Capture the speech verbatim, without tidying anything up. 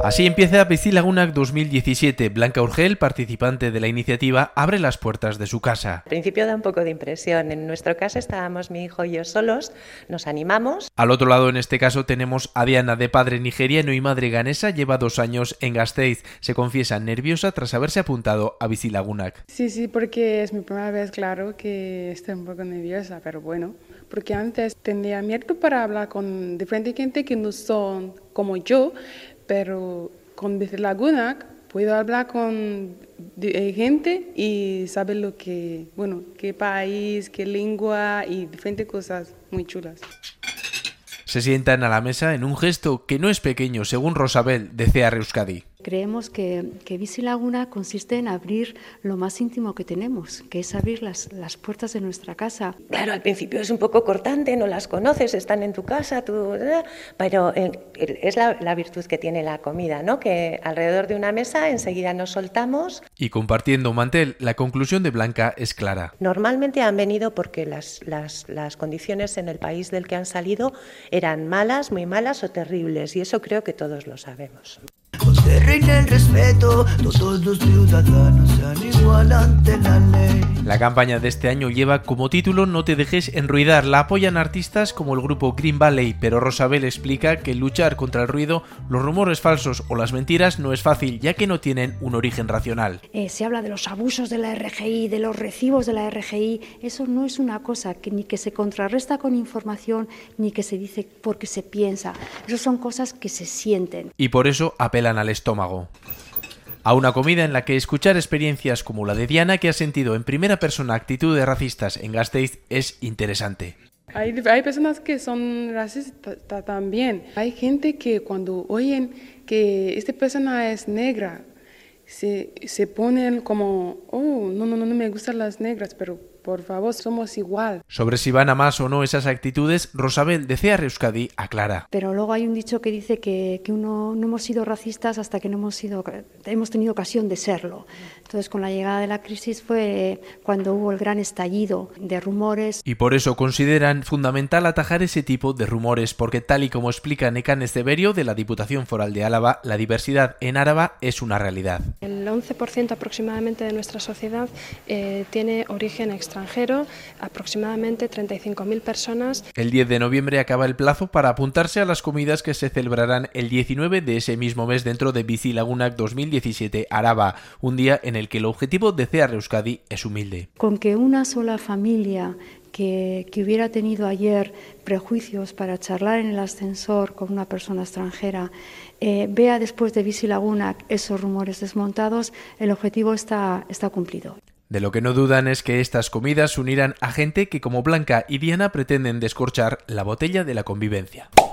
Así empieza Bizilagunak dos mil diecisiete. Blanca Urgel, participante de la iniciativa, abre las puertas de su casa. Al principio da un poco de impresión. En nuestro caso estábamos mi hijo y yo solos, nos animamos. Al otro lado, en este caso, tenemos a Diana, de padre nigeriano y madre ganesa, lleva dos años en Gasteiz. Se confiesa nerviosa tras haberse apuntado a Bizilagunak. Sí, sí, porque es mi primera vez, claro, que estoy un poco nerviosa, pero bueno, porque antes tenía miedo para hablar con diferentes gente que no son como yo, pero con Bizilagunak puedo hablar con gente y saber lo que, bueno, qué país, qué lengua y diferentes cosas muy chulas. Se sientan a la mesa en un gesto que no es pequeño, según Rosabel, de C E A R Euskadi. Creemos que, que Bizilagunak consiste en abrir lo más íntimo que tenemos, que es abrir las, las puertas de nuestra casa. Claro, al principio es un poco cortante, no las conoces, están en tu casa, tú, pero es la, la virtud que tiene la comida, ¿no? Que alrededor de una mesa enseguida nos soltamos. Y compartiendo un mantel, la conclusión de Blanca es clara. Normalmente han venido porque las, las, las condiciones en el país del que han salido eran malas, muy malas o terribles, y eso creo que todos lo sabemos. Donde reina el respeto, todos los ciudadanos sean igual ante la ley. La campaña de este año lleva como título No te dejes enruidar. La apoyan artistas como el grupo Green Valley, pero Rosabel explica que luchar contra el ruido, los rumores falsos o las mentiras no es fácil, ya que no tienen un origen racional. Eh, se habla de los abusos de la R G I, de los recibos de la R G I. Eso no es una cosa que ni que se contrarresta con información, ni que se dice porque se piensa. Eso son cosas que se sienten. Y por eso apelan al estómago. A una comida en la que escuchar experiencias como la de Diana, que ha sentido en primera persona actitudes racistas en Gasteiz, es interesante. Hay, hay personas que son racistas también. Hay gente que cuando oyen que esta persona es negra, se, se ponen como, oh, no, no, no, no me gustan las negras, pero por favor, somos igual. Sobre si van a más o no esas actitudes, Rosabel, de C E A R Euskadi, aclara. Pero luego hay un dicho que dice que, que uno no hemos sido racistas hasta que no hemos sido, hemos tenido ocasión de serlo. Entonces, con la llegada de la crisis fue cuando hubo el gran estallido de rumores. Y por eso consideran fundamental atajar ese tipo de rumores, porque tal y como explica Nekan Esteberio, de la Diputación Foral de Álava, la diversidad en Áraba es una realidad. El once por ciento aproximadamente de nuestra sociedad eh, tiene origen extranjero. extranjero, aproximadamente treinta y cinco mil personas. El diez de noviembre acaba el plazo para apuntarse a las comidas que se celebrarán el diecinueve de ese mismo mes dentro de Bizilagunak dos mil diecisiete Araba, un día en el que el objetivo de C E A R Euskadi es humilde. Con que una sola familia que, que hubiera tenido ayer prejuicios para charlar en el ascensor con una persona extranjera, eh, vea después de Bizilagunak esos rumores desmontados, el objetivo está, está cumplido. De lo que no dudan es que estas comidas unirán a gente que como Blanca y Diana pretenden descorchar la botella de la convivencia.